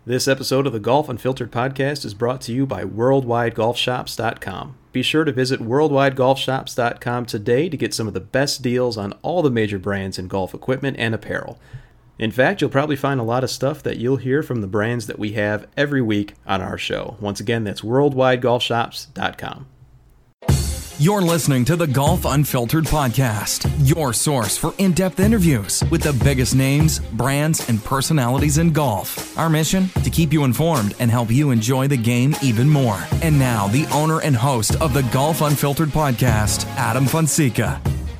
This episode of the Golf Unfiltered podcast is brought to you by WorldwideGolfShops.com. Be sure to visit WorldwideGolfShops.com today to get some of the best deals on all the major brands in golf equipment and apparel. In fact, you'll probably find a lot of stuff that you'll hear from the brands that we have every week on our show. Once again, that's WorldwideGolfShops.com. You're listening to the Golf Unfiltered podcast, your source for in-depth interviews with the biggest names, brands, and personalities in golf. Our mission? To keep you informed and help you enjoy the game even more. And now, the owner and host of the Golf Unfiltered podcast, Adam Fonseca.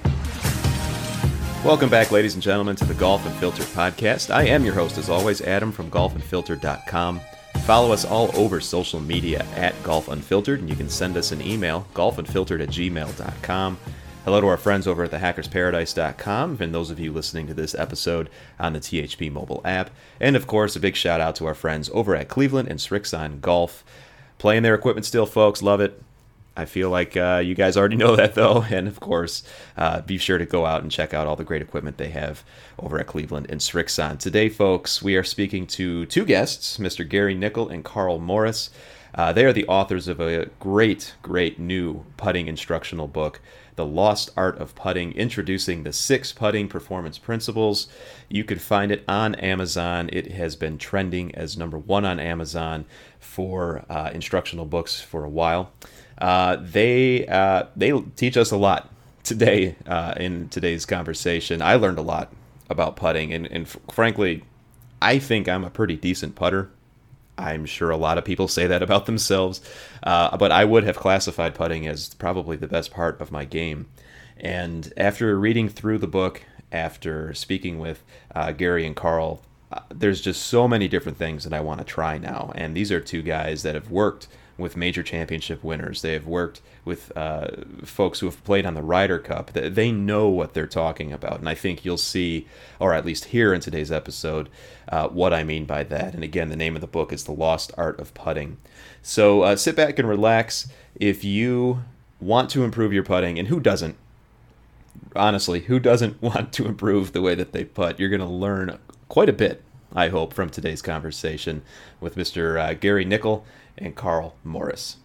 Welcome back, ladies and gentlemen, to the Golf Unfiltered podcast. I am your host, as always, Adam from GolfUnfiltered.com. Follow us all over social media at Golf Unfiltered, and you can send us an email, golfunfiltered@gmail.com. Hello to our friends over at thehackersparadise.com, and those of you listening to this episode on the THP mobile app. And, of course, a big shout-out to our friends over at Cleveland and Srixon Golf. Playing their equipment still, folks. Love it. I feel like you guys already know that, though. And, of course, be sure to go out and check out all the great equipment they have over at Cleveland and Srixon. Today, folks, we are speaking to two guests, Mr. Gary Nickel and Carl Morris. They are the authors of a great new putting instructional book, The Lost Art of Putting, introducing the 6 putting performance principles. You could find it on Amazon. It has been trending as #1 on Amazon for instructional books for a while. They teach us a lot today in today's conversation. I learned a lot about putting, and frankly, I think I'm a pretty decent putter. I'm sure a lot of people say that about themselves, but I would have classified putting as probably the best part of my game. And after reading through the book, after speaking with Gary and Carl, there's just so many different things that I want to try now. And these are two guys that have worked with major championship winners. They have worked with folks who have played on the Ryder Cup. They know what they're talking about. And I think you'll see, or at least hear in today's episode, what I mean by that. And again, the name of the book is The Lost Art of Putting. So sit back and relax. If you want to improve your putting, and who doesn't? Honestly, who doesn't want to improve the way that they putt? You're going to learn quite a bit, I hope, from today's conversation with Mr. Gary Nickel and Carl Morris.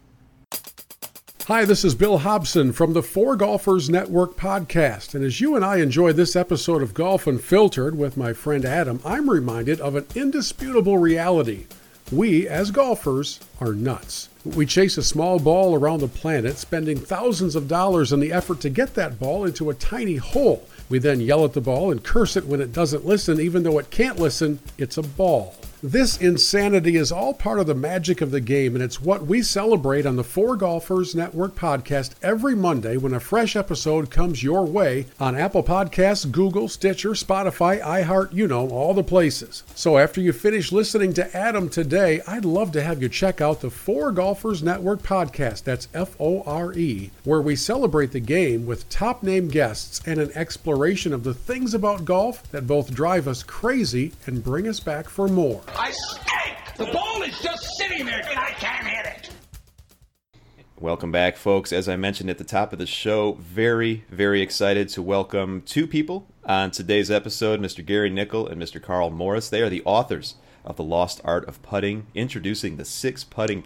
Hi, this is Bill Hobson from the Four Golfers Network podcast. And as you and I enjoy this episode of Golf Unfiltered with my friend Adam, I'm reminded of an indisputable reality. We, as golfers, are nuts. We chase a small ball around the planet, spending thousands of dollars in the effort to get that ball into a tiny hole. We then yell at the ball and curse it when it doesn't listen, even though it can't listen. It's a ball. This insanity is all part of the magic of the game, and it's what we celebrate on the Four Golfers Network podcast every Monday when a fresh episode comes your way on Apple Podcasts, Google, Stitcher, Spotify, iHeart, all the places. So after you finish listening to Adam today, I'd love to have you check out the Four Golfers Network podcast, that's FORE, where we celebrate the game with top-name guests and an exploration of the things about golf that both drive us crazy and bring us back for more. I stink! The ball is just sitting there and I can't hit it! Welcome back, folks. As I mentioned at the top of the show, very, very excited to welcome two people on today's episode, Mr. Gary Nickel and Mr. Carl Morris. They are the authors of The Lost Art of Putting, introducing the 6 putting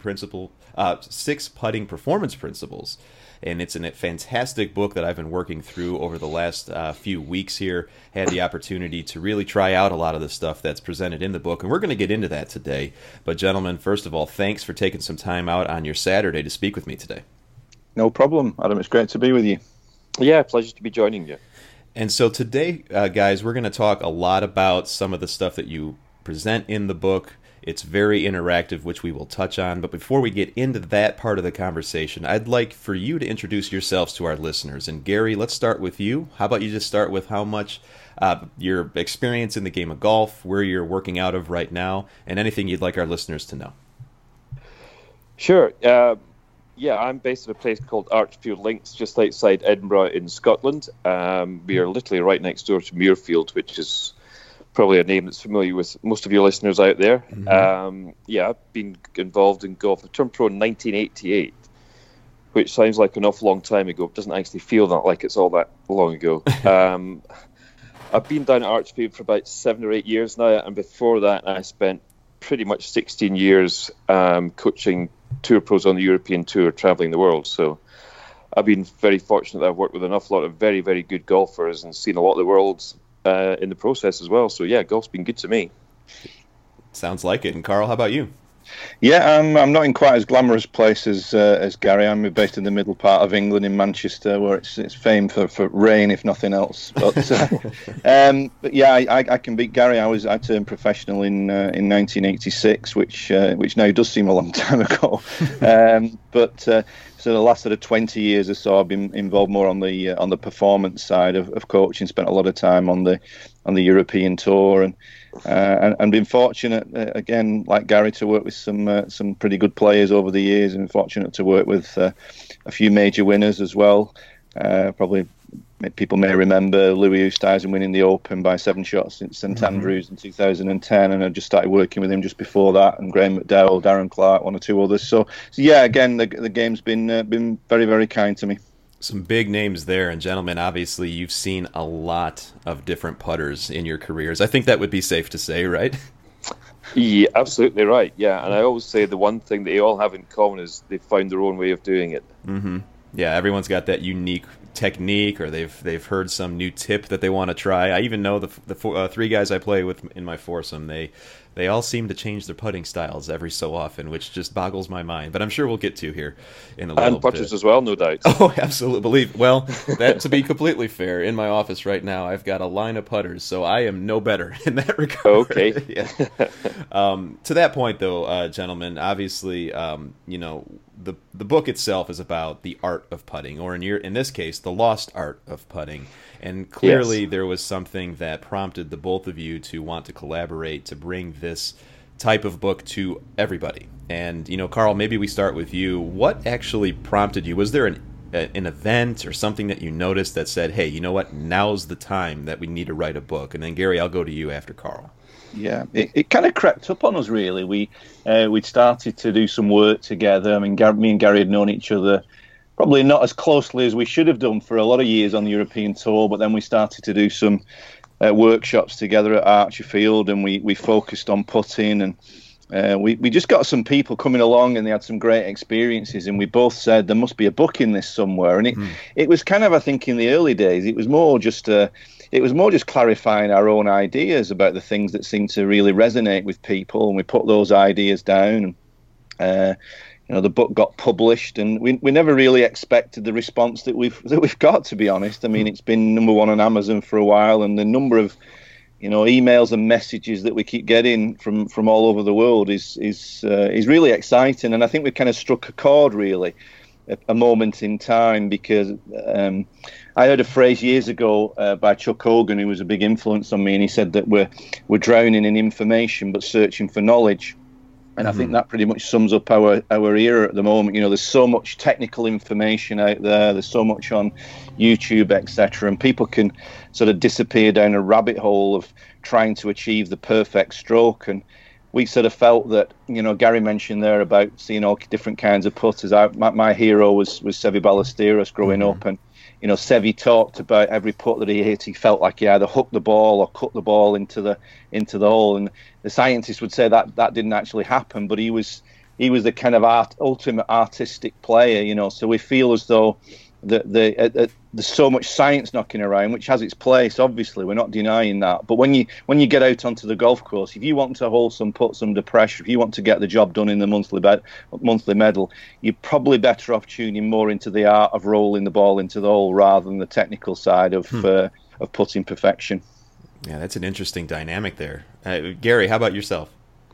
performance principles. And it's a fantastic book that I've been working through over the last few weeks here. Had the opportunity to really try out a lot of the stuff that's presented in the book, and we're going to get into that today. But gentlemen, first of all, thanks for taking some time out on your Saturday to speak with me today. No problem, Adam. It's great to be with you. Yeah, pleasure to be joining you. And so today, guys, we're going to talk a lot about some of the stuff that you present in the book. It's very interactive, which we will touch on. But before we get into that part of the conversation, I'd like for you to introduce yourselves to our listeners. And Gary, let's start with you. How about you just start with how much your experience in the game of golf, where you're working out of right now, and anything you'd like our listeners to know. Sure. I'm based in a place called Archfield Links, just outside Edinburgh in Scotland. We are literally right next door to Muirfield, which is probably a name that's familiar with most of your listeners out there. Mm-hmm. I've been involved in golf. I turned pro in 1988, which sounds like an awful long time ago. It doesn't actually feel that like it's all that long ago. I've been down at Archfield for about 7 or 8 years now, and before that I spent pretty much 16 years coaching tour pros on the European tour, traveling the world. So I've been very fortunate that I've worked with an awful lot of very, very good golfers and seen a lot of the world in the process as well. So yeah, golf's been good to me. Sounds like it. And Carl, how about you? Yeah, I'm not in quite as glamorous place as Gary. I'm based in the middle part of England, in Manchester, where it's famed for rain, if nothing else. But yeah, I can beat Gary. I turned professional in 1986, which now does seem a long time ago. But so the last sort of 20 years or so, I've been involved more on the performance side of coaching. Spent a lot of time on the European tour and been fortunate again, like Gary, to work with some pretty good players over the years, and fortunate to work with a few major winners as well. Probably people may remember Louis Oosthuizen winning the Open by 7 shots in St Andrews in 2010, and I just started working with him just before that, and Graham McDowell, Darren Clark, 1 or 2 others. So yeah, again, the game's been very, very kind to me. Some big names there, and gentlemen, obviously you've seen a lot of different putters in your careers. I think that would be safe to say, right? Yeah, absolutely right. Yeah, and I always say the one thing they all have in common is they've found their own way of doing it. Mm-hmm. Yeah, everyone's got that unique technique, or they've heard some new tip that they want to try. I even know the 3 guys I play with in my foursome, they all seem to change their putting styles every so often, which just boggles my mind. But I'm sure we'll get to here in a little bit. And putters as well, no doubt. Oh, absolutely. That to be completely fair, in my office right now, I've got a line of putters, so I am no better in that regard. Okay. Yeah. To that point, though, gentlemen, obviously, the book itself is about the art of putting, or in this case, the lost art of putting. And clearly there was something that prompted the both of you to want to collaborate to bring this type of book to everybody. And, Carl, maybe we start with you. What actually prompted you? Was there an event or something that you noticed that said, hey, you know what, now's the time that we need to write a book? And then, Gary, I'll go to you after Carl. Yeah, it kind of crept up on us, really. We'd started to do some work together. I mean, me and Gary had known each other probably not as closely as we should have done for a lot of years on the European tour, but then we started to do some workshops together at Archerfield, and we focused on putting, and we just got some people coming along, and they had some great experiences, and we both said there must be a book in this somewhere. And it was kind of, I think, in the early days, it was more just clarifying our own ideas about the things that seemed to really resonate with people, and we put those ideas down. The book got published, and we never really expected the response that we've got, to be honest. I mean, it's been #1 on Amazon for a while, and the number of emails and messages that we keep getting from all over the world is really exciting. And I think we've kind of struck a chord, really, a moment in time, because I heard a phrase years ago by Chuck Hogan, who was a big influence on me, and he said that we're drowning in information but searching for knowledge. And I think that pretty much sums up our era at the moment. There's so much technical information out there. There's so much on YouTube, etc. And people can sort of disappear down a rabbit hole of trying to achieve the perfect stroke. And we sort of felt that, Gary mentioned there about seeing all different kinds of putters. My hero was Seve Ballesteros growing up. And, Seve talked about every putt that he hit. He felt like he either hooked the ball or cut the ball into the hole. And the scientists would say that didn't actually happen, but he was the kind of ultimate artistic player, So we feel as though there's so much science knocking around, which has its place. Obviously, we're not denying that. But when you get out onto the golf course, if you want to hold some putts under pressure, if you want to get the job done in the monthly medal, you're probably better off tuning more into the art of rolling the ball into the hole rather than the technical side of putting perfection. Yeah, that's an interesting dynamic there. Gary, how about yourself?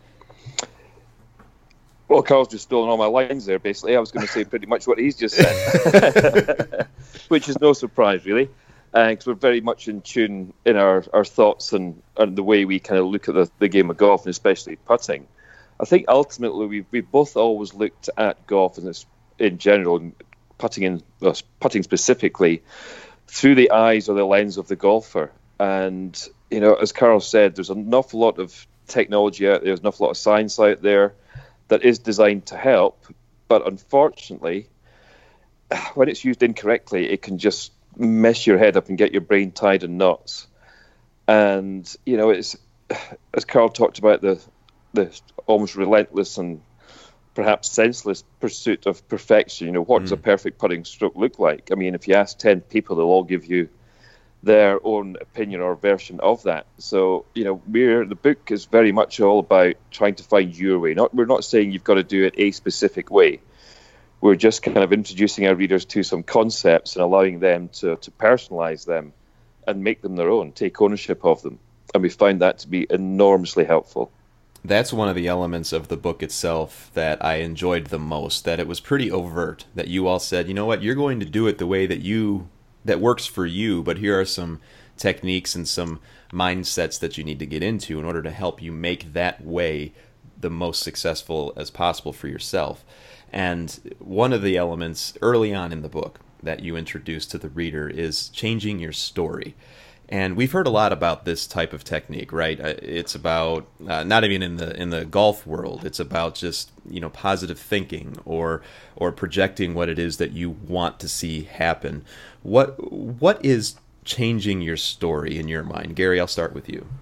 Well, Carl's just stolen all my lines there, basically. I was going to say pretty much what he's just said, which is no surprise, really, because we're very much in tune in our thoughts and the way we kind of look at the game of golf, and especially putting. I think ultimately we've both always looked at golf in general, and putting specifically, through the eyes or the lens of the golfer. And, as Carl said, there's an awful lot of technology out there, there's an awful lot of science out there that is designed to help, but unfortunately, when it's used incorrectly, it can just mess your head up and get your brain tied in knots. And it's, as Carl talked about, the the almost relentless and perhaps senseless pursuit of perfection. You know, what does a perfect putting stroke look like? I mean, if you ask 10 people, they'll all give you their own opinion or version of that. So, you know, the book is very much all about trying to find your way. We're not saying you've got to do it a specific way. We're just kind of introducing our readers to some concepts and allowing them to personalize them and make them their own, take ownership of them. And we found that to be enormously helpful. That's one of the elements of the book itself that I enjoyed the most, that it was pretty overt, that you all said, you know what, you're going to do it the way that works for you, but here are some techniques and some mindsets that you need to get into in order to help you make that way the most successful as possible for yourself. And one of the elements early on in the book that you introduce to the reader is changing your story. And we've heard a lot about this type of technique, right? It's about not even in the golf world. It's about just, you know, positive thinking or projecting what it is that you want to see happen. What is changing your story in your mind? Gary, I'll start with you.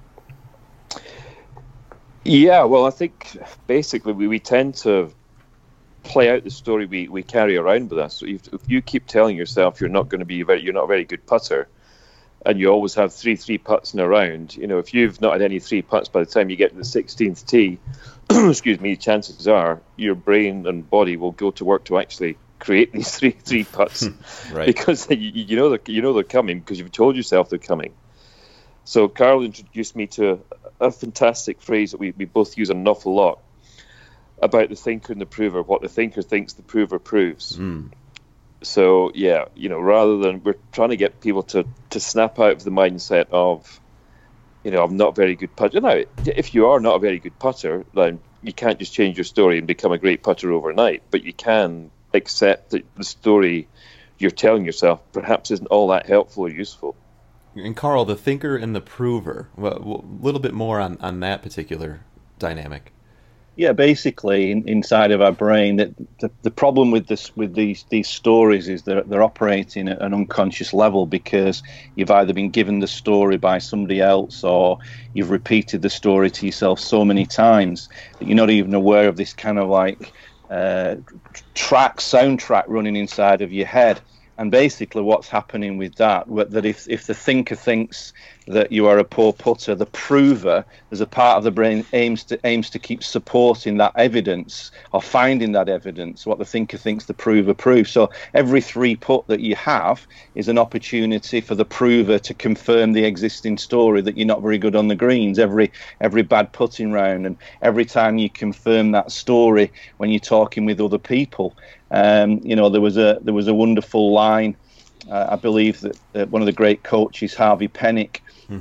Yeah, well, I think basically we tend to play out the story we carry around with us. So if you keep telling yourself you're not a very good putter, and you always have three putts in a round, you know, if you've not had any three putts by the time you get to the 16th tee, excuse me, chances are your brain and body will go to work to actually create these three putts, right? Because you know they're coming because you've told yourself they're coming. So Carl introduced me to a fantastic phrase that we both use an awful lot about the thinker and the prover. What the thinker thinks, the prover proves. So, yeah, you know, rather than we're trying to get people to snap out of the mindset of, you know, I'm not a very good putter. Now, if you are not a very good putter, then you can't just change your story and become a great putter overnight. But you can accept that the story you're telling yourself perhaps isn't all that helpful or useful. And Carl, the thinker and the prover, a little bit more on that particular dynamic. Yeah, basically, inside of our brain, that the problem with these stories is they're operating at an unconscious level because you've either been given the story by somebody else or you've repeated the story to yourself so many times that you're not even aware of this kind of like soundtrack running inside of your head. And basically what's happening with that if the thinker thinks that you are a poor putter, the prover, there's a part of the brain aims to keep supporting that evidence or finding that evidence. What the thinker thinks, the prover proves. So every three putt that you have is an opportunity for the prover to confirm the existing story that you're not very good on the greens. Every bad putting round, and every time you confirm that story when you're talking with other people. You know, there was a wonderful line. I believe that one of the great coaches, Harvey Penick,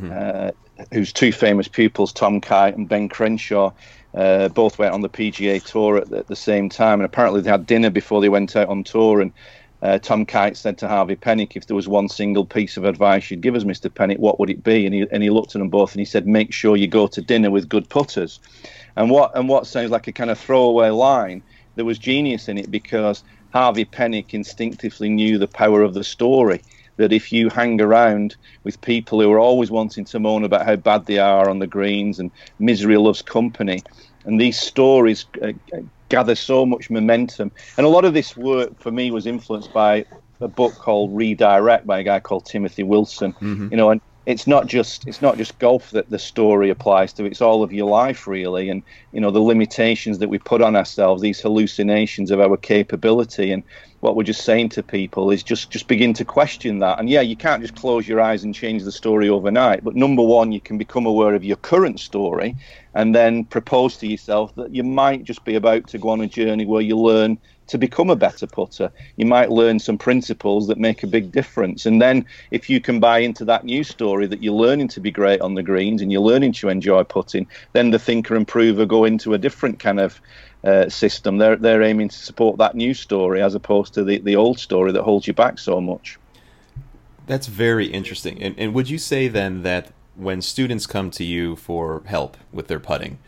whose two famous pupils, Tom Kite and Ben Crenshaw, both went on the PGA Tour at the same time. And apparently they had dinner before they went out on tour. And Tom Kite said to Harvey Penick, if there was one single piece of advice you'd give us, Mr. Penick, what would it be? And he looked at them both and he said, make sure you go to dinner with good putters. And what sounds like a kind of throwaway line, there was genius in it because Harvey Penick instinctively knew the power of the story, that if you hang around with people who are always wanting to moan about how bad they are on the greens and misery loves company, and these stories gather so much momentum. And a lot of this work for me was influenced by a book called Redirect by a guy called Timothy Wilson. You know, and it's not just golf that the story applies to. It's all of your life, really. And, you know, the limitations that we put on ourselves, these hallucinations of our capability. And what we're just saying to people is just begin to question that. And, yeah, you can't just close your eyes and change the story overnight. But number one, you can become aware of your current story and then propose to yourself that you might just be about to go on a journey where you learn to become a better putter. You might learn some principles that make a big difference. And then if you can buy into that new story that you're learning to be great on the greens and you're learning to enjoy putting, then the thinker and prover go into a different kind of system. They're aiming to support that new story as opposed to the old story that holds you back so much. That's very interesting. And would you say then that when students come to you for help with their putting,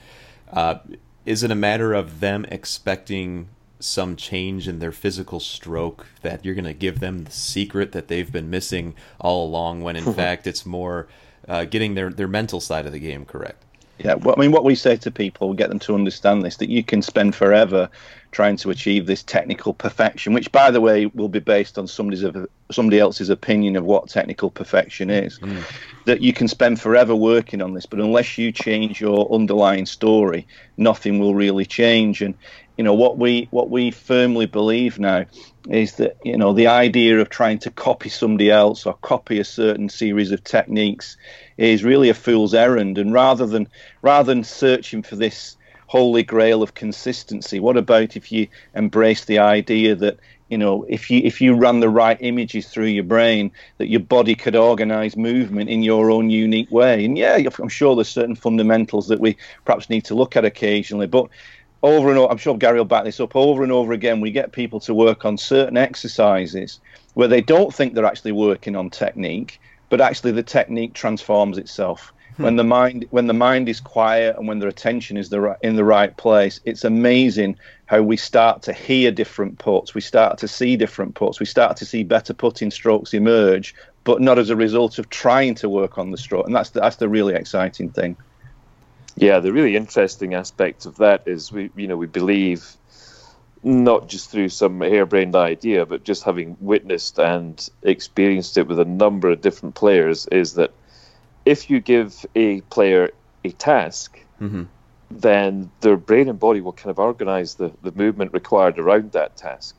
is it a matter of them expecting some change in their physical stroke, that you're going to give them the secret that they've been missing all along, when in fact it's more getting their mental side of the game correct? Yeah, well, I mean, what we say to people, we get them to understand this, that you can spend forever trying to achieve this technical perfection, which, by the way, will be based on somebody else's opinion of what technical perfection is. That you can spend forever working on this, but unless you change your underlying story, nothing will really change. And you know what we firmly believe now is that, you know, the idea of trying to copy somebody else or copy a certain series of techniques is really a fool's errand. And rather than searching for this holy grail of consistency, what about if you embrace the idea that, you know, if you ran the right images through your brain, that your body could organize movement in your own unique way? And yeah, I'm sure there's certain fundamentals that we perhaps need to look at occasionally, but over and over, I'm sure Gary will back this up, over and over again, we get people to work on certain exercises where they don't think they're actually working on technique, but actually the technique transforms itself. When the mind is quiet and when their attention is in the right place, it's amazing how we start to hear different putts, we start to see different putts, we start to see better putting strokes emerge, but not as a result of trying to work on the stroke. And that's the really exciting thing. Yeah, the really interesting aspect of that is we believe, not just through some harebrained idea, but just having witnessed and experienced it with a number of different players, is that if you give a player a task, then their brain and body will kind of organize the movement required around that task.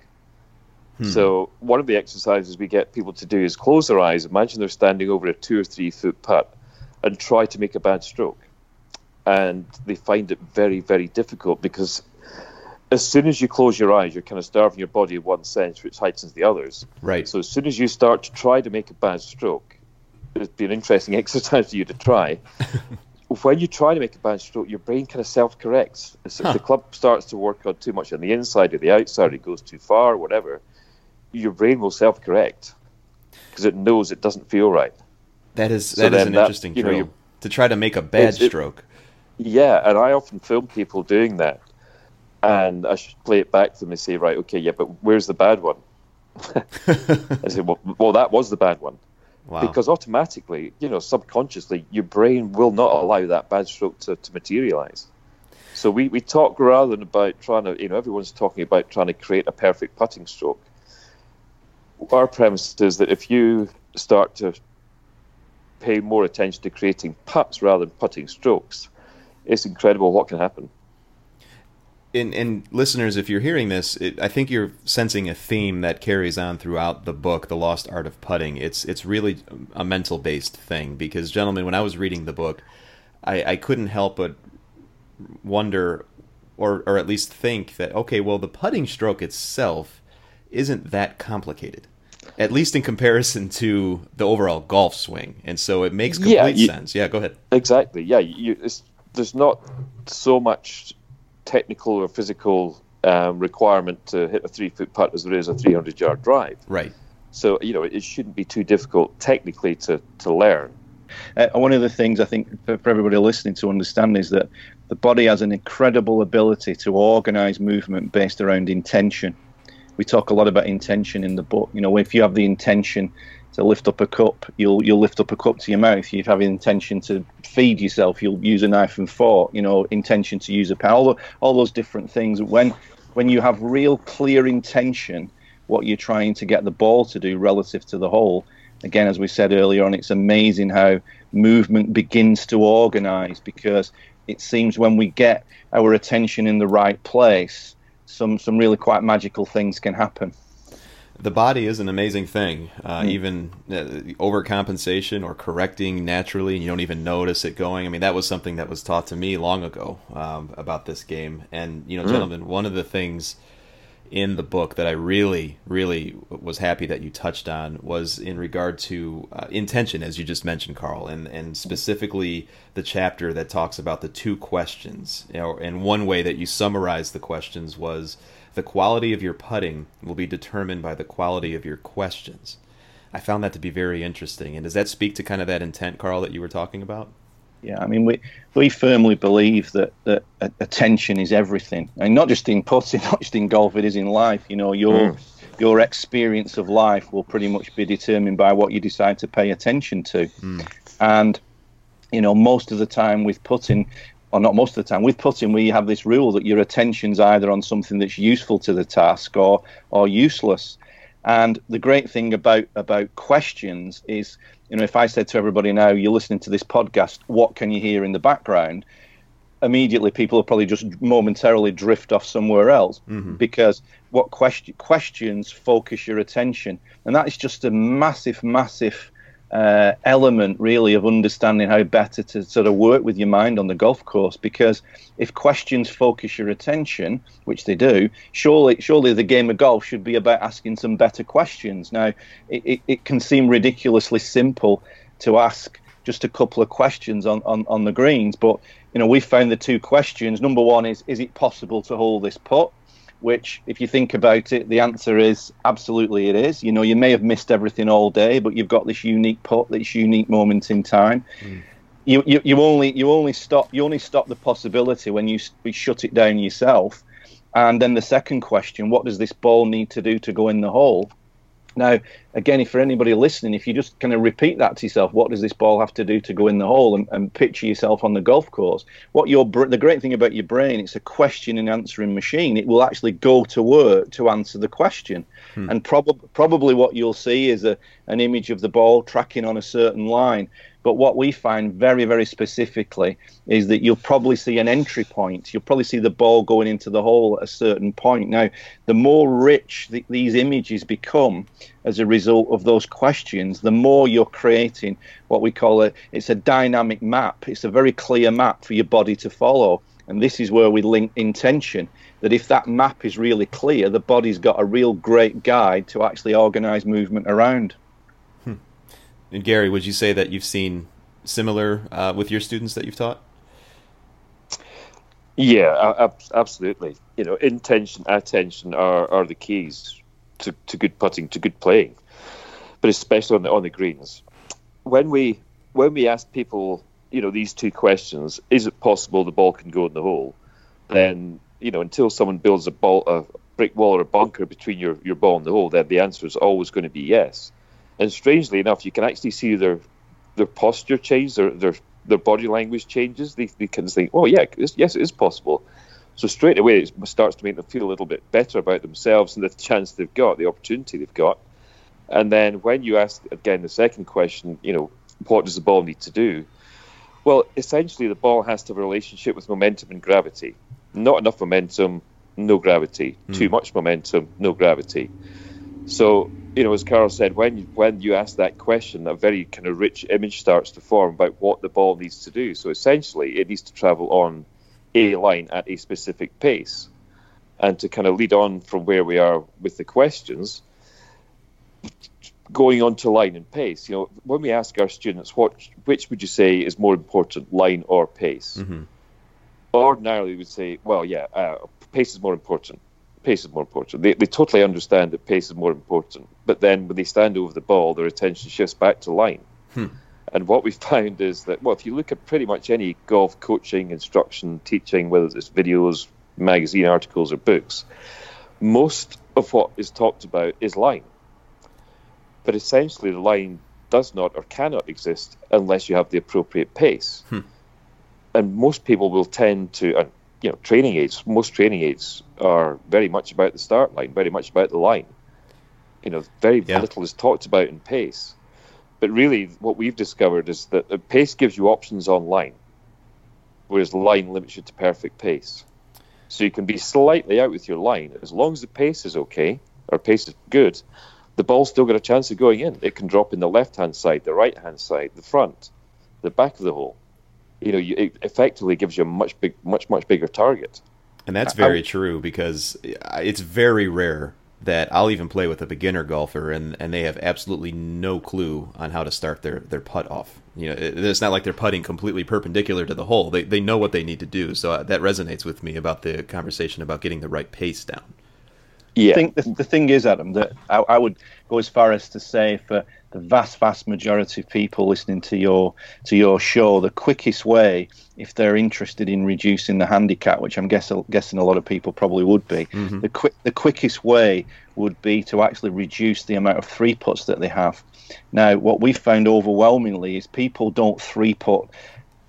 So one of the exercises we get people to do is close their eyes, imagine they're standing over a 2 or 3 foot putt, and try to make a bad stroke. And they find it very, very difficult, because as soon as you close your eyes, you're kind of starving your body in one sense, which heightens the others. Right. So as soon as you start to try to make a bad stroke, it'd be an interesting exercise for you to try. When you try to make a bad stroke, your brain kind of self-corrects. If the club starts to work on too much on the inside or the outside, or it goes too far, whatever, your brain will self-correct because it knows it doesn't feel right. That is an interesting drill, to try to make a bad stroke. Yeah, and I often film people doing that, and I should play it back to them and say, right, okay, yeah, but where's the bad one? I say, well, that was the bad one. Wow. Because automatically, subconsciously, your brain will not allow that bad stroke to materialize. So we talk rather than about trying to, everyone's talking about trying to create a perfect putting stroke. Our premise is that if you start to pay more attention to creating putts rather than putting strokes, it's incredible what can happen. And listeners, if you're hearing this, I think you're sensing a theme that carries on throughout the book, The Lost Art of Putting. It's really a mental-based thing, because, gentlemen, when I was reading the book, I couldn't help but wonder, or at least think that, okay, well, the putting stroke itself isn't that complicated, at least in comparison to the overall golf swing. And so it makes complete sense. Yeah, go ahead. Exactly. Yeah, there's not so much technical or physical requirement to hit a 3-foot putt as there is a 300-yard drive. Right. So, it shouldn't be too difficult technically to learn. One of the things I think for everybody listening to understand is that the body has an incredible ability to organize movement based around intention. We talk a lot about intention in the book. If you have the intention to lift up a cup, you'll lift up a cup to your mouth. You have an intention to feed yourself, you'll use a knife and fork. Intention to use a pen. All those different things. When you have real clear intention, what you're trying to get the ball to do relative to the hole. Again, as we said earlier on, it's amazing how movement begins to organize, because it seems when we get our attention in the right place, some really quite magical things can happen. The body is an amazing thing. Even overcompensation or correcting naturally, and you don't even notice it going. I mean, that was something that was taught to me long ago about this game. And, gentlemen, one of the things in the book that I really, really was happy that you touched on was in regard to intention, as you just mentioned, Carl, and specifically the chapter that talks about the 2 questions. And one way that you summarized the questions was, the quality of your putting will be determined by the quality of your questions. I found that to be very interesting. And does that speak to kind of that intent, Carl, that you were talking about? Yeah, I mean, we firmly believe that attention is everything, and not just in putting, not just in golf. It is in life. Your experience of life will pretty much be determined by what you decide to pay attention to. And most of the time with putting, or not most of the time, with putting, we have this rule that your attention's either on something that's useful to the task or useless. And the great thing about questions is, if I said to everybody now, you're listening to this podcast, what can you hear in the background? Immediately people will probably just momentarily drift off somewhere else, because what questions focus your attention. And that is just a massive element, really, of understanding how better to sort of work with your mind on the golf course. Because if questions focus your attention, which they do, surely the game of golf should be about asking some better questions. Now, it can seem ridiculously simple to ask just a couple of questions on the greens, but we found the two questions. Number one is it possible to hold this putt? Which, if you think about it, the answer is absolutely it is. You may have missed everything all day, but you've got this unique putt, this unique moment in time. You only stop the possibility when you shut it down yourself. And then the second question: what does this ball need to do to go in the hole? Now, again, if for anybody listening, if you just kind of repeat that to yourself, what does this ball have to do to go in the hole, and picture yourself on the golf course, the great thing about your brain, it's a question and answering machine. It will actually go to work to answer the question. And probably what you'll see is an image of the ball tracking on a certain line. But what we find very, very specifically is that you'll probably see an entry point. You'll probably see the ball going into the hole at a certain point. Now, the more rich these images become as a result of those questions, the more you're creating what we call it's a dynamic map. It's a very clear map for your body to follow. And this is where we link intention, that if that map is really clear, the body's got a real great guide to actually organize movement around. And Gary, would you say that you've seen similar with your students that you've taught? Yeah, absolutely. Intention, attention are the keys to good putting, to good playing, but especially on the greens. When we ask people, these two questions, is it possible the ball can go in the hole? Then, until someone builds a brick wall or a bunker between your ball and the hole, then the answer is always going to be yes. And strangely enough, you can actually see their posture change, their body language changes. They can think, oh yeah, yes, it is possible. So straight away, it starts to make them feel a little bit better about themselves and the chance they've got, the opportunity they've got. And then when you ask again the second question, what does the ball need to do? Well, essentially, the ball has to have a relationship with momentum and gravity. Not enough momentum, no gravity. Too much momentum, no gravity. So, as Carl said, when you ask that question, a very kind of rich image starts to form about what the ball needs to do. So essentially, it needs to travel on a line at a specific pace. And to kind of lead on from where we are with the questions, going on to line and pace. When we ask our students, which would you say is more important, line or pace? Ordinarily, we would say, well, yeah, pace is more important. Pace is more important. They totally understand that pace is more important. But then when they stand over the ball, their attention shifts back to line. And what we found is that, well, if you look at pretty much any golf coaching, instruction, teaching, whether it's videos, magazine articles, or books, most of what is talked about is line. But essentially, the line does not or cannot exist unless you have the appropriate pace. And most people will tend to... training aids, most training aids are very much about the start line, very much about the line. Very little is talked about in pace. But really, what we've discovered is that the pace gives you options on line, whereas the line limits you to perfect pace. So you can be slightly out with your line. As long as the pace is okay, or pace is good, the ball's still got a chance of going in. It can drop in the left-hand side, the right-hand side, the front, the back of the hole. It effectively gives you a much bigger target. And that's very true, because it's very rare that I'll even play with a beginner golfer and they have absolutely no clue on how to start their putt off. It's not like they're putting completely perpendicular to the hole. They know what they need to do. So that resonates with me about the conversation about getting the right pace down. Yeah. I think the thing is, Adam, that I would go as far as to say for the vast majority of people listening to your show, the quickest way, if they're interested in reducing the handicap, which I'm guessing a lot of people probably would be, the quickest way would be to actually reduce the amount of three putts that they have. Now, what we've found overwhelmingly is people don't three putt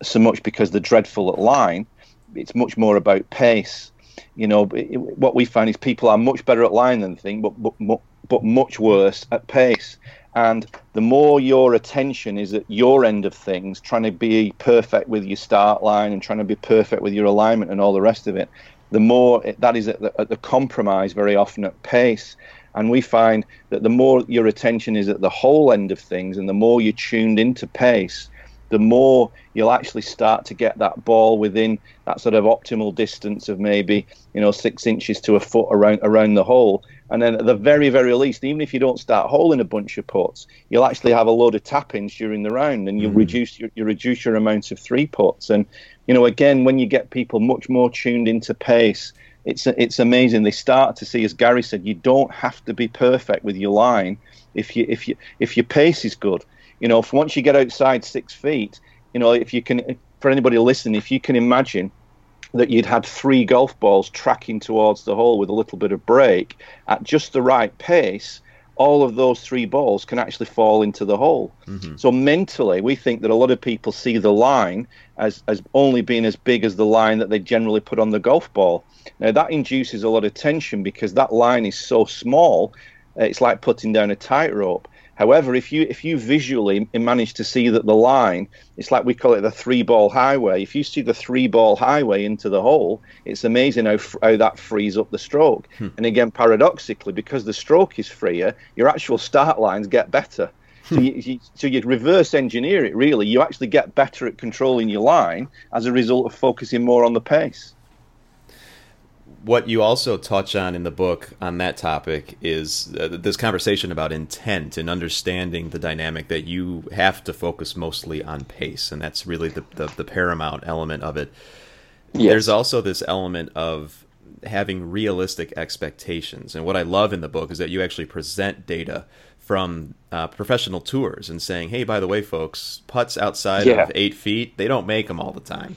so much because they're dreadful at line. It's much more about pace. What we find is people are much better at line than they think, but much worse at pace. And the more your attention is at your end of things, trying to be perfect with your start line and trying to be perfect with your alignment and all the rest of it, the more that is at the compromise very often at pace. And we find that the more your attention is at the whole end of things and the more you're tuned into pace, the more you'll actually start to get that ball within that sort of optimal distance of maybe 6 inches to a foot around the hole. And then at the very, very least, even if you don't start holing a bunch of putts, you'll actually have a load of tap-ins during the round, and you'll reduce your amount of 3-putts. And again, when you get people much more tuned into pace, it's amazing. They start to see, as Gary said, you don't have to be perfect with your line if your pace is good. Once you get outside 6 feet, if you can, for anybody listening, if you can imagine that you'd had 3 golf balls tracking towards the hole with a little bit of break at just the right pace, all of those 3 balls can actually fall into the hole. Mm-hmm. So mentally, we think that a lot of people see the line as only being as big as the line that they generally put on the golf ball. Now, that induces a lot of tension because that line is so small, it's like putting down a tightrope. However, if you visually manage to see that the line, it's like we call it the 3-ball highway. If you see the 3-ball highway into the hole, it's amazing how that frees up the stroke. And again, paradoxically, because the stroke is freer, your actual start lines get better. So you reverse engineer it, really. You actually get better at controlling your line as a result of focusing more on the pace. What you also touch on in the book on that topic is this conversation about intent and understanding the dynamic that you have to focus mostly on pace, and that's really the paramount element of it. Yes. There's also this element of having realistic expectations, and what I love in the book is that you actually present data from professional tours and saying, hey, by the way, folks, putts outside of 8 feet, they don't make them all the time.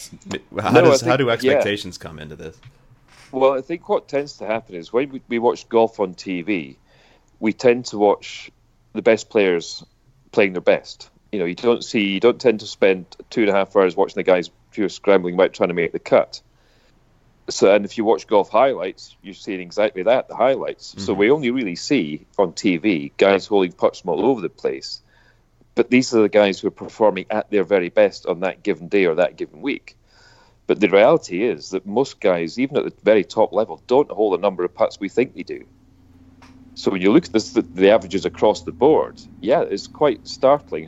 How do expectations come into this? Well, I think what tends to happen is when we watch golf on TV, we tend to watch the best players playing their best. You don't tend to spend 2.5 hours watching the guys pure scrambling about trying to make the cut. So, and if you watch golf highlights, you're seeing exactly that, the highlights. Mm-hmm. So we only really see on TV guys holding putts from all over the place. But these are the guys who are performing at their very best on that given day or that given week. But the reality is that most guys, even at the very top level, don't hold a number of putts we think they do. So when you look at the averages across the board, it's quite startling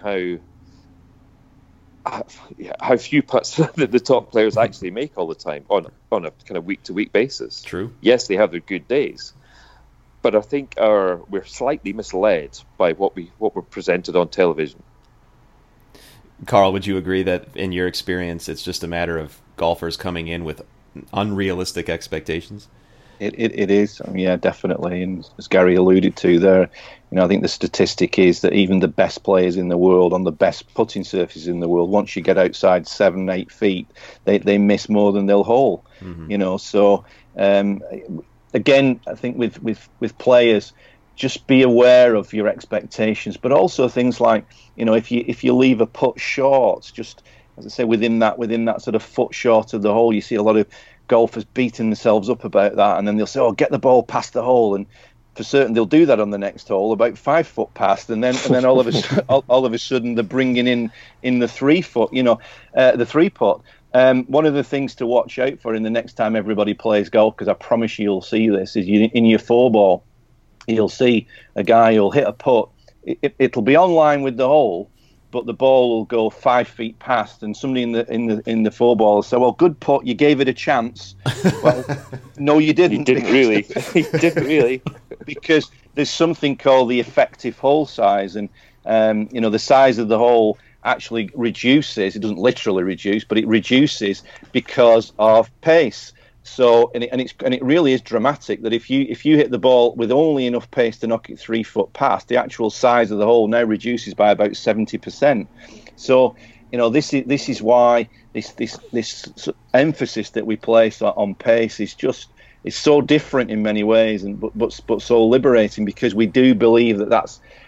how few putts that the top players actually make all the time on a kind of week-to-week basis. True. Yes, they have their good days, but I think we're slightly misled by what we're presented on television. Carl, would you agree that in your experience, it's just a matter of golfers coming in with unrealistic expectations? It is, definitely. And as Gary alluded to there, I think the statistic is that even the best players in the world on the best putting surfaces in the world, once you get outside 7-8 feet, they miss more than they'll hole. Mm-hmm. So again, I think with players, just be aware of your expectations, but also things like, if you leave a putt short, just as I say, within that sort of foot short of the hole, you see a lot of golfers beating themselves up about that, and then they'll say, "Oh, get the ball past the hole," and for certain they'll do that on the next hole, about 5 foot past, and then all of a sudden they're bringing in the 3 foot, the 3-putt. One of the things to watch out for in the next time everybody plays golf, because I promise you'll see this, is in your 4-ball, you'll see a guy who'll hit a putt. It'll be on line with the hole, but the ball will go 5 feet past, and somebody in the 4-ball will say, "Well, good putt, you gave it a chance." Well, no, you didn't. He didn't really. He didn't really. Because there's something called the effective hole size, and the size of the hole actually reduces. It doesn't literally reduce, but it reduces because of pace. So, and it really is dramatic that if you hit the ball with only enough pace to knock it 3 foot past, the actual size of the hole now reduces by about 70%. So, this is why this emphasis that we place on pace is so different in many ways, but so liberating, because we do believe that that's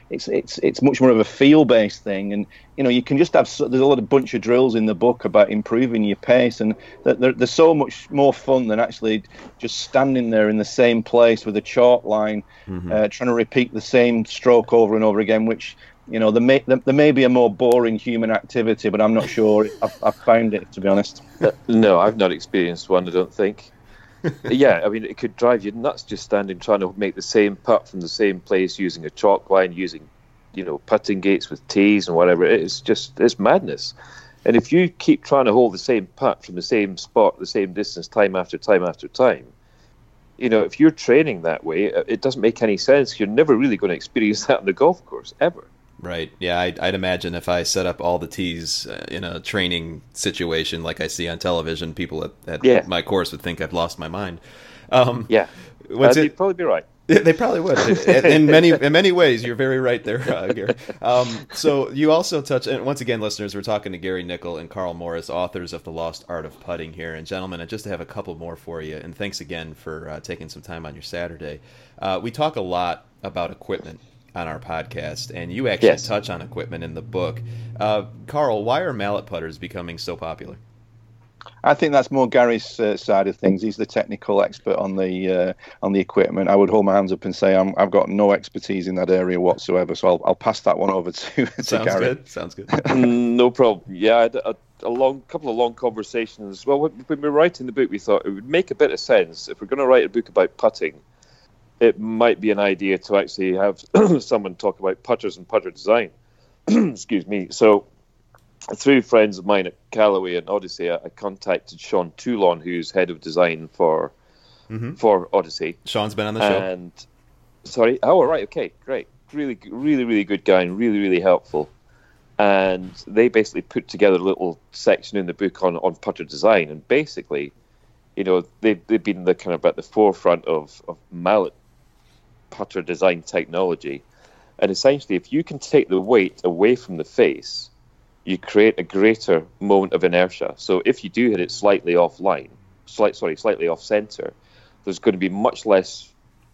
it's much more of a feel-based thing. And you can just have, there's a lot of bunch of drills in the book about improving your pace, and they're so much more fun than actually just standing there in the same place with a chalk line, trying to repeat the same stroke over and over again, which there may be a more boring human activity, but I'm not sure I've found it, to be honest. No, I've not experienced one, I don't think. Yeah, I mean, it could drive you nuts just standing trying to make the same putt from the same place using a chalk line, using, putting gates with tees and whatever. It's madness. And if you keep trying to hold the same putt from the same spot, the same distance, time after time after time, if you're training that way, it doesn't make any sense. You're never really going to experience that on the golf course, ever. Right. Yeah, I'd imagine if I set up all the tees in a training situation like I see on television, people at my course would think I've lost my mind. You'd probably be right. They probably would. In many ways, you're very right there, Gary. So you also touch, and once again, listeners, we're talking to Gary Nickel and Carl Morris, authors of The Lost Art of Putting here. And gentlemen, I just have a couple more for you, and thanks again for taking some time on your Saturday. We talk a lot about equipment on our podcast, and you actually touch on equipment in the book. Carl, why are mallet putters becoming so popular? I think that's more Gary's side of things. He's the technical expert on the equipment. I would hold my hands up and say I've got no expertise in that area whatsoever. So I'll pass that one over to Gary. Sounds good. No problem. Yeah, I had a couple of long conversations. Well, when we were writing the book, we thought it would make a bit of sense if we're going to write a book about putting. It might be an idea to actually have someone talk about putters and putter design. Excuse me. So, through friends of mine at Callaway and Odyssey, I contacted Sean Toulon, who's head of design for Odyssey. Sean's been on the show. Sorry. Oh, right. Okay, great. Really, really, really good guy and really, really helpful. And they basically put together a little section in the book on putter design. And basically, they've been the kind of at the forefront of mallet putter design technology. And essentially, if you can take the weight away from the face, you create a greater moment of inertia. So if you do hit it slightly off center, there's going to be much less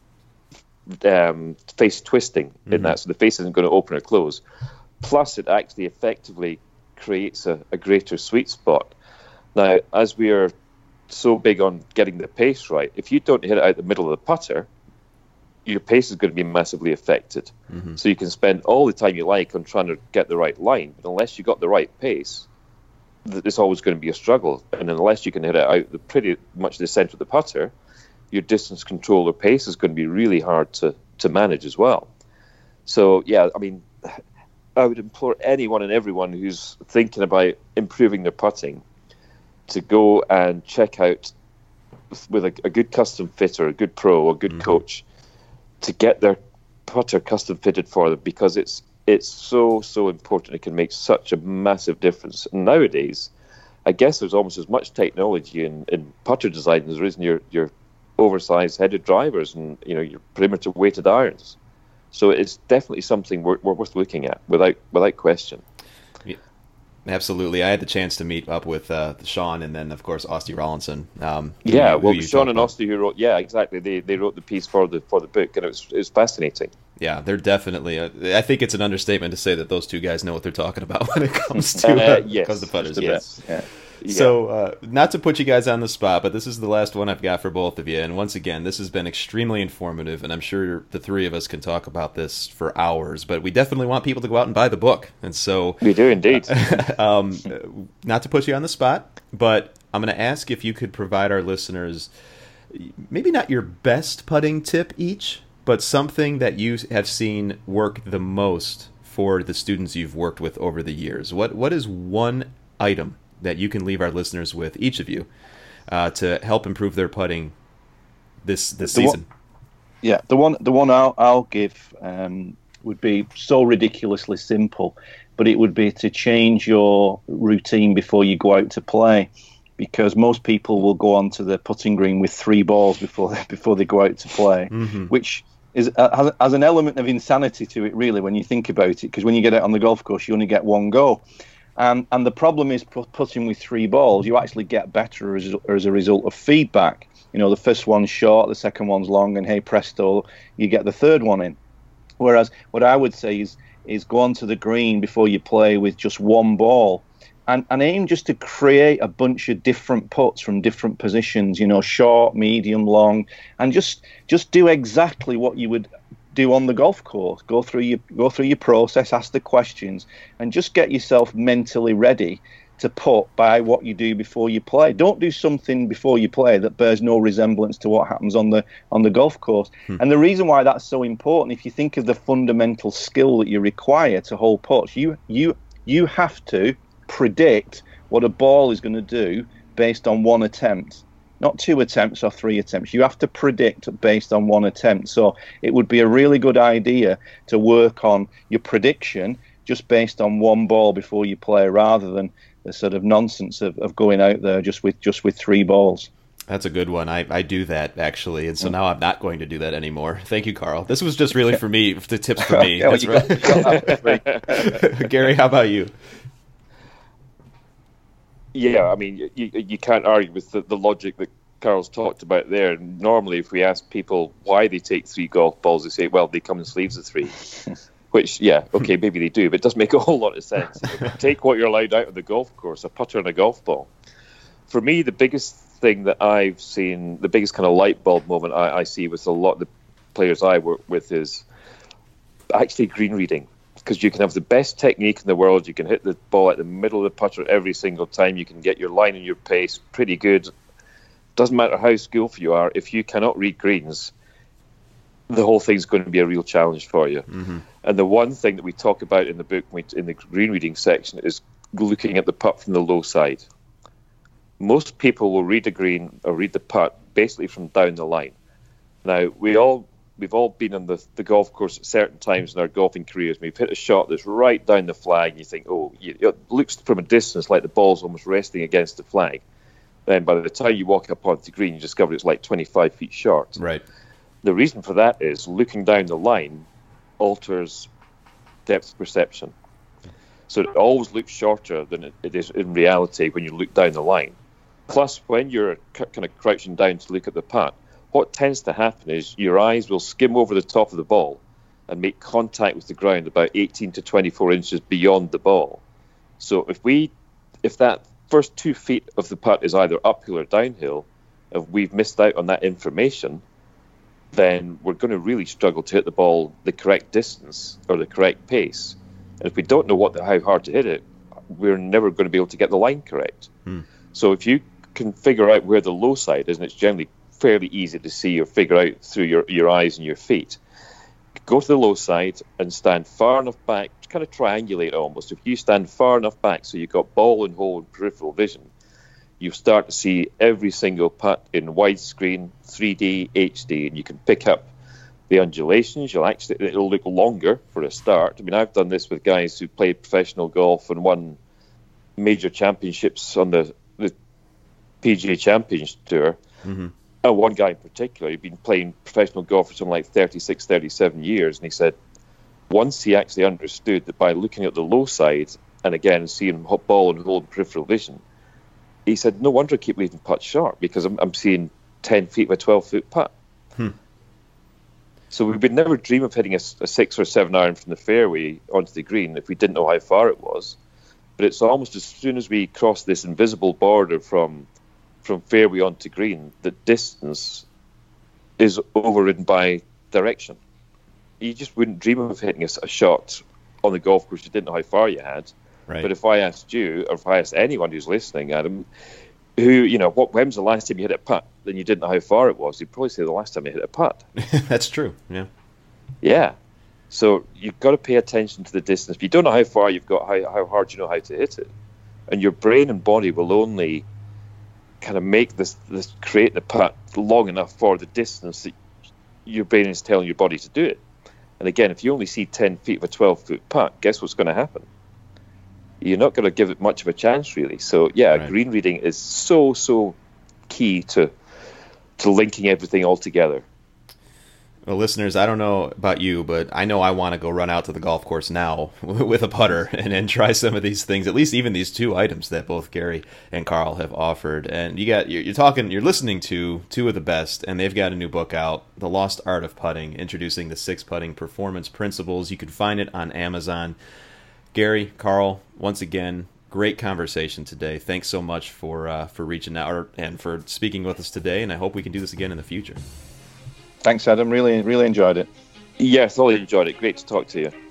face twisting in that. So the face isn't going to open or close. Plus, it actually effectively creates a greater sweet spot. Now, as we are so big on getting the pace right, if you don't hit it out the middle of the putter, your pace is going to be massively affected. So you can spend all the time you like on trying to get the right line, but unless you got the right pace, it's always going to be a struggle. And unless you can hit it out pretty much the center of the putter, your distance control or pace is going to be really hard to manage as well. So, yeah, I mean, I would implore anyone and everyone who's thinking about improving their putting to go and check out with a good custom fitter, a good pro, a good coach, to get their putter custom fitted for them, because it's so important. It can make such a massive difference. And nowadays, I guess there's almost as much technology in putter design as there is in your oversized headed drivers and your perimeter weighted irons. So it's definitely something we're worth looking at without question. Absolutely. I had the chance to meet up with Sean and then, of course, Austin Rollinson. Sean and Austin who wrote, exactly. They wrote the piece for the book, and it was fascinating. Yeah, they're definitely. I think it's an understatement to say that those two guys know what they're talking about when it comes to putters. Yes. Yeah. So, not to put you guys on the spot, but this is the last one I've got for both of you. And once again, this has been extremely informative, and I'm sure the three of us can talk about this for hours, but we definitely want people to go out and buy the book. And so we do indeed. Not to put you on the spot, but I'm going to ask if you could provide our listeners maybe not your best putting tip each, but something that you have seen work the most for the students you've worked with over the years. What is one item that you can leave our listeners with, each of you, to help improve their putting this season? The one I'll give would be so ridiculously simple, but it would be to change your routine before you go out to play, because most people will go onto the putting green with 3 balls before they go out to play, which has an element of insanity to it, really, when you think about it, because when you get out on the golf course, you only get one go. And the problem is putting with 3 balls, you actually get better as a result of feedback. The first one's short, the second one's long, and hey presto, you get the third one in. Whereas what I would say is go onto the green before you play with just one ball, and aim just to create a bunch of different putts from different positions, short, medium, long, and just do exactly what you would do on the golf course. Go through your process, ask the questions, and just get yourself mentally ready to putt by what you do before you play. Don't do something before you play that bears no resemblance to what happens on the golf course. And the reason why that's so important, if you think of the fundamental skill that you require to hold putts, you have to predict what a ball is going to do based on one attempt, not 2 attempts or 3 attempts. You have to predict based on one attempt. So it would be a really good idea to work on your prediction just based on one ball before you play, rather than the sort of nonsense of going out there just with 3 balls. That's a good one. I do that, actually, and so now I'm not going to do that anymore. Thank you, Carl. This was just really for me, the tips for me. That's right. Gary, how about you? Yeah, I mean, you can't argue with the logic that Carl's talked about there. Normally, if we ask people why they take 3 golf balls, they say, well, they come in sleeves of 3. Which, yeah, okay, maybe they do, but it doesn't make a whole lot of sense. Take what you're allowed out of the golf course, a putter and a golf ball. For me, the biggest thing that I've seen, the biggest kind of light bulb moment I see with a lot of the players I work with is actually green reading. Because you can have the best technique in the world, you can hit the ball at the middle of the putter every single time, you can get your line and your pace pretty good. Doesn't matter how skillful you are, if you cannot read greens, the whole thing's going to be a real challenge for you. Mm-hmm. And the one thing that we talk about in the book, in the green reading section, is looking at the putt from the low side. Most people will read the green or read the putt basically from down the line. Now, we've all been on the golf course at certain times in our golfing careers. We've hit a shot that's right down the flag, and you think, it looks from a distance like the ball's almost resting against the flag. Then by the time you walk up onto the green, you discover it's like 25 feet short. Right. The reason for that is looking down the line alters depth of perception. So it always looks shorter than it is in reality when you look down the line. Plus, when you're kind of crouching down to look at the putt, what tends to happen is your eyes will skim over the top of the ball and make contact with the ground about 18 to 24 inches beyond the ball. So if that first 2 feet of the putt is either uphill or downhill, if we've missed out on that information, then we're going to really struggle to hit the ball the correct distance or the correct pace. And if we don't know how hard to hit it, we're never going to be able to get the line correct. So if you can figure out where the low side is, and it's generally fairly easy to see or figure out through your eyes and your feet, go to the low side and stand far enough back, kind of triangulate almost. If you stand far enough back so you've got ball and hole and peripheral vision, you start to see every single putt in widescreen, 3D, HD, and you can pick up the undulations. It'll look longer for a start. I mean, I've done this with guys who played professional golf and won major championships on the PGA Champions Tour. Mm-hmm. And one guy in particular, he'd been playing professional golf for something like 36, 37 years, and he said once he actually understood that by looking at the low side and again seeing ball and hole and peripheral vision, he said, no wonder I keep leaving putts short, because I'm seeing 10 feet of a 12-foot putt. So we would never dream of hitting a 6 or 7 iron from the fairway onto the green if we didn't know how far it was. But it's almost as soon as we cross this invisible border from fairway onto green, the distance is overridden by direction. You just wouldn't dream of hitting a shot on the golf course you didn't know how far you had. Right. But if I asked you, or if I asked anyone who's listening, Adam, when was the last time you hit a putt, then you didn't know how far it was, you'd probably say the last time you hit a putt. That's true, yeah. Yeah. So you've got to pay attention to the distance. If you don't know how far you've got, how hard you know how to hit it. And your brain and body will only kind of make create the putt long enough for the distance that your brain is telling your body to do it. And again, if you only see 10 feet of a 12-foot putt, guess what's going to happen? You're not going to give it much of a chance, really. So, yeah, right. Green reading is so key to linking everything all together. Well, listeners, I don't know about you, but I know I want to go run out to the golf course now with a putter and try some of these things, at least even these two items that both Gary and Carl have offered. And you're listening to two of the best, and they've got a new book out, The Lost Art of Putting, introducing the 6 putting performance principles. You can find it on Amazon. Gary, Carl, once again, great conversation today. Thanks so much for reaching out and for speaking with us today, and I hope we can do this again in the future. Thanks, Adam. Really, really enjoyed it. Yeah, thoroughly enjoyed it. Great to talk to you.